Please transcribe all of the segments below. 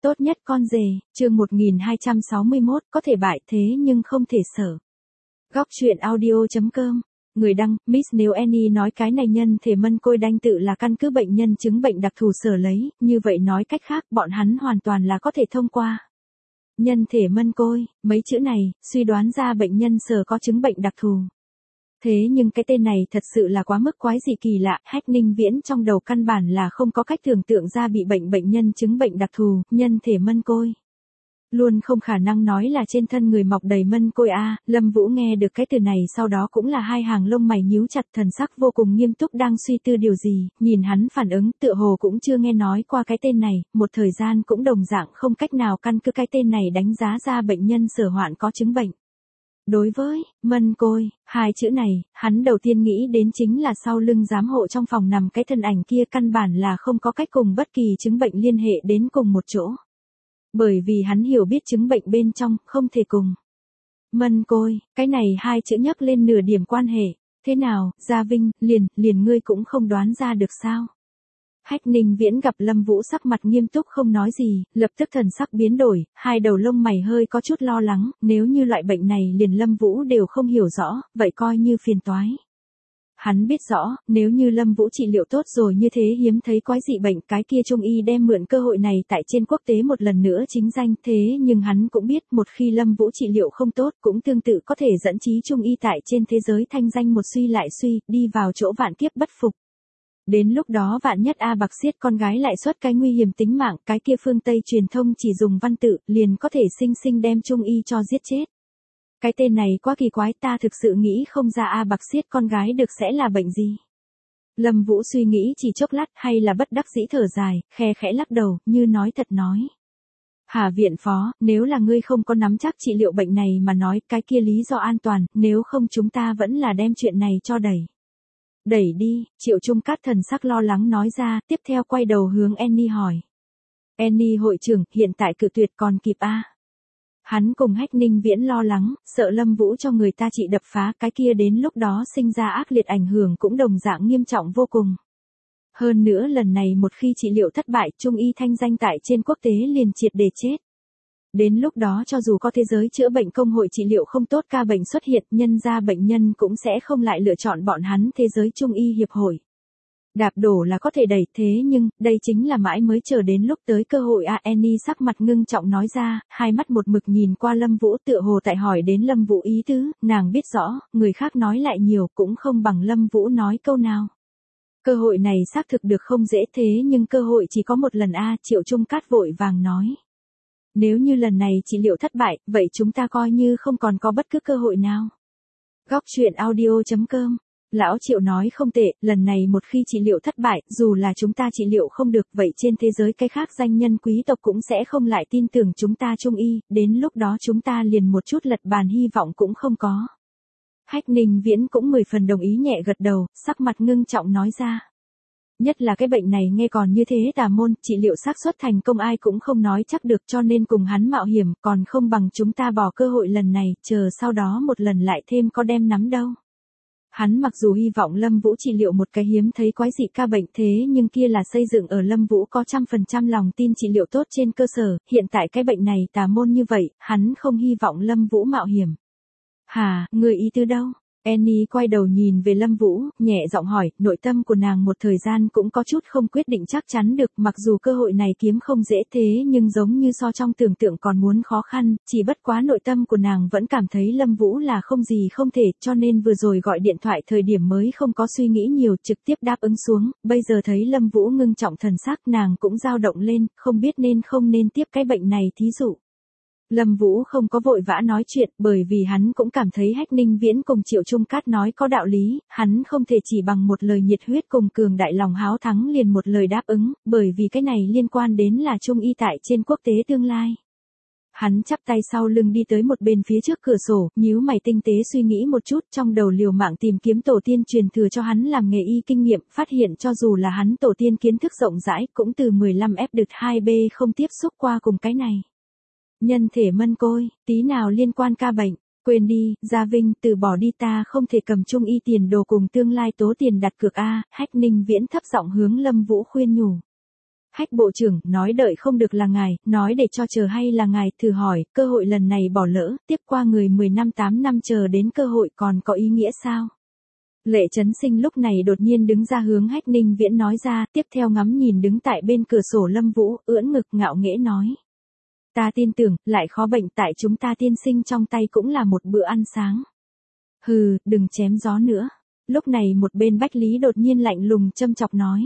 Tốt nhất con rể, chương 1261, có thể bại thế nhưng không thể sở. Góc truyện audio.com. Người đăng, Miss nếu Annie nói cái này nhân thể mân côi đanh tự là căn cứ bệnh nhân chứng bệnh đặc thù sở lấy, như vậy nói cách khác bọn hắn hoàn toàn là có thể thông qua. Nhân thể mân côi, mấy chữ này, suy đoán ra bệnh nhân sở có chứng bệnh đặc thù. Thế nhưng cái tên này thật sự là quá mức quái dị kỳ lạ, Hách Ninh Viễn trong đầu căn bản là không có cách tưởng tượng ra bị bệnh nhân chứng bệnh đặc thù, nhân thể mân côi. Luôn không khả năng nói là trên thân người mọc đầy mân côi a. Lâm Vũ nghe được cái từ này sau đó cũng là hai hàng lông mày nhíu chặt, thần sắc vô cùng nghiêm túc đang suy tư điều gì, nhìn hắn phản ứng tựa hồ cũng chưa nghe nói qua cái tên này, một thời gian cũng đồng dạng không cách nào căn cứ cái tên này đánh giá ra bệnh nhân sở hoạn có chứng bệnh. Đối với mân côi, hai chữ này, hắn đầu tiên nghĩ đến chính là sau lưng giám hộ trong phòng nằm cái thân ảnh kia căn bản là không có cách cùng bất kỳ chứng bệnh liên hệ đến cùng một chỗ. Bởi vì hắn hiểu biết chứng bệnh bên trong, không thể cùng. Mân côi, cái này hai chữ nhắc lên nửa điểm quan hệ. Thế nào, Gia Vinh, liền ngươi cũng không đoán ra được sao? Hách Ninh Viễn gặp Lâm Vũ sắc mặt nghiêm túc không nói gì, lập tức thần sắc biến đổi, hai đầu lông mày hơi có chút lo lắng, nếu như loại bệnh này liền Lâm Vũ đều không hiểu rõ, vậy coi như phiền toái. Hắn biết rõ, nếu như Lâm Vũ trị liệu tốt rồi như thế hiếm thấy quái dị bệnh, cái kia Trung y đem mượn cơ hội này tại trên quốc tế một lần nữa chính danh, thế nhưng hắn cũng biết một khi Lâm Vũ trị liệu không tốt cũng tương tự có thể dẫn chí Trung y tại trên thế giới thanh danh một suy lại suy, đi vào chỗ vạn kiếp bất phục. Đến lúc đó vạn nhất A Bạc Xiết con gái lại xuất cái nguy hiểm tính mạng, cái kia phương Tây truyền thông chỉ dùng văn tự, liền có thể sinh sinh đem Trung y cho giết chết. Cái tên này quá kỳ quái, ta thực sự nghĩ không ra A Bạc Xiết con gái được sẽ là bệnh gì. Lâm Vũ suy nghĩ chỉ chốc lát hay là bất đắc dĩ thở dài, khe khẽ lắc đầu, như nói thật nói. Hà viện phó, nếu là ngươi không có nắm chắc trị liệu bệnh này mà nói cái kia lý do an toàn, nếu không chúng ta vẫn là đem chuyện này cho đẩy. Đẩy đi, Triệu Trung Cát thần sắc lo lắng nói ra, tiếp theo quay đầu hướng Annie hỏi. Annie hội trưởng, hiện tại cự tuyệt còn kịp a? Hắn cùng Hách Ninh Viễn lo lắng, sợ Lâm Vũ cho người ta trị đập phá, cái kia đến lúc đó sinh ra ác liệt ảnh hưởng cũng đồng dạng nghiêm trọng vô cùng. Hơn nữa lần này một khi trị liệu thất bại, Trung y thanh danh tại trên quốc tế liền triệt để chết. Đến lúc đó cho dù có thế giới chữa bệnh công hội trị liệu không tốt ca bệnh xuất hiện, nhân ra bệnh nhân cũng sẽ không lại lựa chọn bọn hắn thế giới Trung y hiệp hội. Đạp đổ là có thể đẩy, thế nhưng, đây chính là mãi mới chờ đến lúc tới cơ hội a. Annie sắc mặt ngưng trọng nói ra, hai mắt một mực nhìn qua Lâm Vũ tựa hồ tại hỏi đến Lâm Vũ ý tứ, nàng biết rõ, người khác nói lại nhiều cũng không bằng Lâm Vũ nói câu nào. Cơ hội này xác thực được không dễ thế nhưng cơ hội chỉ có một lần a. Triệu Trung Cát vội vàng nói. Nếu như lần này trị liệu thất bại, vậy chúng ta coi như không còn có bất cứ cơ hội nào. Góc truyện audio.com. Lão Triệu nói không tệ, lần này một khi trị liệu thất bại, dù là chúng ta trị liệu không được, vậy trên thế giới cái khác danh nhân quý tộc cũng sẽ không lại tin tưởng chúng ta Trung y, đến lúc đó chúng ta liền một chút lật bàn hy vọng cũng không có. Hách Ninh Viễn cũng 10 phần đồng ý nhẹ gật đầu, sắc mặt ngưng trọng nói ra. Nhất là cái bệnh này nghe còn như thế tà môn, trị liệu xác suất thành công ai cũng không nói chắc được, cho nên cùng hắn mạo hiểm, còn không bằng chúng ta bỏ cơ hội lần này, chờ sau đó một lần lại thêm có đem nắm đâu. Hắn mặc dù hy vọng Lâm Vũ trị liệu một cái hiếm thấy quái dị ca bệnh thế nhưng kia là xây dựng ở Lâm Vũ có 100% lòng tin trị liệu tốt trên cơ sở, hiện tại cái bệnh này tà môn như vậy, hắn không hy vọng Lâm Vũ mạo hiểm. Hà, người ý tứ đâu? Annie quay đầu nhìn về Lâm Vũ, nhẹ giọng hỏi, nội tâm của nàng một thời gian cũng có chút không quyết định chắc chắn được, mặc dù cơ hội này kiếm không dễ thế nhưng giống như so trong tưởng tượng còn muốn khó khăn, chỉ bất quá nội tâm của nàng vẫn cảm thấy Lâm Vũ là không gì không thể, cho nên vừa rồi gọi điện thoại thời điểm mới không có suy nghĩ nhiều, trực tiếp đáp ứng xuống, bây giờ thấy Lâm Vũ ngưng trọng thần sắc nàng cũng dao động lên, không biết nên không nên tiếp cái bệnh này thí dụ. Lâm Vũ không có vội vã nói chuyện, bởi vì hắn cũng cảm thấy Hách Ninh Viễn cùng Triệu Trung Cát nói có đạo lý, hắn không thể chỉ bằng một lời nhiệt huyết cùng cường đại lòng háo thắng liền một lời đáp ứng, bởi vì cái này liên quan đến là Trung y tại trên quốc tế tương lai. Hắn chắp tay sau lưng đi tới một bên phía trước cửa sổ, nhíu mày tinh tế suy nghĩ một chút, trong đầu liều mạng tìm kiếm tổ tiên truyền thừa cho hắn làm nghề y kinh nghiệm, phát hiện cho dù là hắn tổ tiên kiến thức rộng rãi, cũng từ 15F-2B không tiếp xúc qua cùng cái này. Nhân thể mân côi, tí nào liên quan ca bệnh, quên đi, Gia Vinh, từ bỏ đi, ta không thể cầm Trung y tiền đồ cùng tương lai tố tiền đặt cược a. Hách Ninh Viễn thấp giọng hướng Lâm Vũ khuyên nhủ. Hách bộ trưởng, nói đợi không được là ngài, nói để cho chờ hay là ngài, thử hỏi, cơ hội lần này bỏ lỡ, tiếp qua người 10 năm 8 năm chờ đến cơ hội còn có ý nghĩa sao? Lệ Chấn Sinh lúc này đột nhiên đứng ra hướng Hách Ninh Viễn nói ra, tiếp theo ngắm nhìn đứng tại bên cửa sổ Lâm Vũ, ưỡn ngực ngạo nghễ nói. Ta tin tưởng, lại khó bệnh tại chúng ta tiên sinh trong tay cũng là một bữa ăn sáng. Hừ, đừng chém gió nữa. Lúc này một bên Bách Lý đột nhiên lạnh lùng châm chọc nói.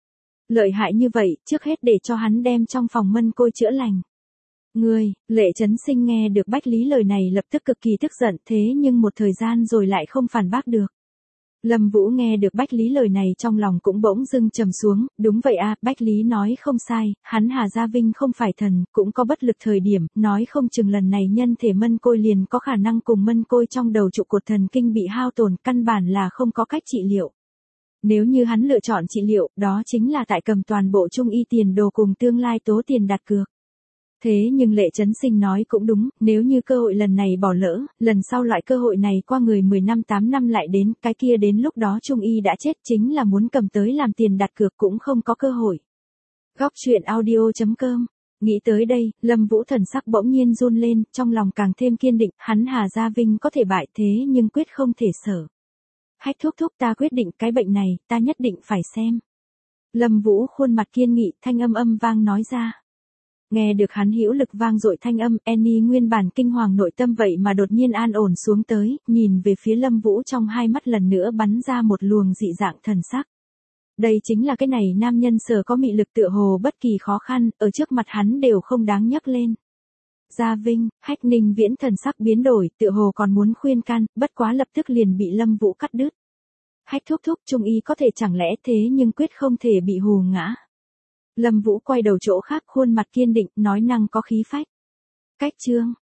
Lợi hại như vậy, trước hết để cho hắn đem trong phòng mân côi chữa lành. Ngươi, Lệ Chấn Sinh nghe được Bách Lý lời này lập tức cực kỳ tức giận thế nhưng một thời gian rồi lại không phản bác được. Lâm Vũ nghe được Bách Lý lời này trong lòng cũng bỗng dưng trầm xuống, đúng vậy à, Bách Lý nói không sai, hắn Hà Gia Vinh không phải thần, cũng có bất lực thời điểm, nói không chừng lần này nhân thể mân côi liền có khả năng cùng mân côi trong đầu trụ cột thần kinh bị hao tổn, căn bản là không có cách trị liệu. Nếu như hắn lựa chọn trị liệu, đó chính là tại cầm toàn bộ trung y tiền đồ cùng tương lai tố tiền đặt cược. Thế nhưng Lệ Chấn Sinh nói cũng đúng, nếu như cơ hội lần này bỏ lỡ, lần sau loại cơ hội này qua người 10 năm 8 năm lại đến, cái kia đến lúc đó trung y đã chết chính là muốn cầm tới làm tiền đặt cược cũng không có cơ hội. Góc truyện audio.com. Nghĩ tới đây, Lâm Vũ thần sắc bỗng nhiên run lên, trong lòng càng thêm kiên định, hắn Hà Gia Vinh có thể bại thế nhưng quyết không thể sở. Hách thúc thúc, ta quyết định cái bệnh này, ta nhất định phải xem. Lâm Vũ khuôn mặt kiên nghị, thanh âm vang nói ra. Nghe được hắn hữu lực vang dội thanh âm, Annie nguyên bản kinh hoàng nội tâm vậy mà đột nhiên an ổn xuống tới, nhìn về phía Lâm Vũ trong hai mắt lần nữa bắn ra một luồng dị dạng thần sắc. Đây chính là cái này nam nhân sở có mị lực tựa hồ bất kỳ khó khăn, ở trước mặt hắn đều không đáng nhắc lên. Gia Vinh, Hách Ninh Viễn thần sắc biến đổi, tựa hồ còn muốn khuyên can, bất quá lập tức liền bị Lâm Vũ cắt đứt. Hách thúc thúc, trung y có thể chẳng lẽ thế nhưng quyết không thể bị hù ngã. Lâm Vũ quay đầu chỗ khác, khuôn mặt kiên định, nói năng có khí phách. Cách chương